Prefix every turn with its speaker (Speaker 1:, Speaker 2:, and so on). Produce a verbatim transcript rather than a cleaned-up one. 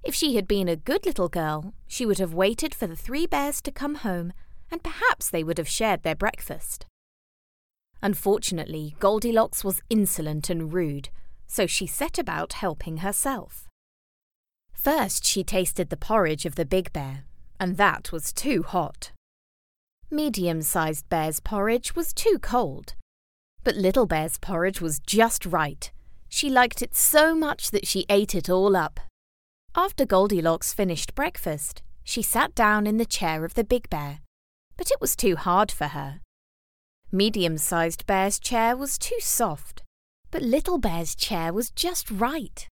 Speaker 1: If she had been a good little girl, she would have waited for the three bears to come home, and perhaps they would have shared their breakfast. Unfortunately, Goldilocks was insolent and rude, so she set about helping herself. First, she tasted the porridge of the big bear, and that was too hot. Medium-sized bear's porridge was too cold, but Little Bear's porridge was just right. She liked it so much that she ate it all up. After Goldilocks finished breakfast, she sat down in the chair of the big bear, but it was too hard for her. Medium-sized bear's chair was too soft, but Little Bear's chair was just right.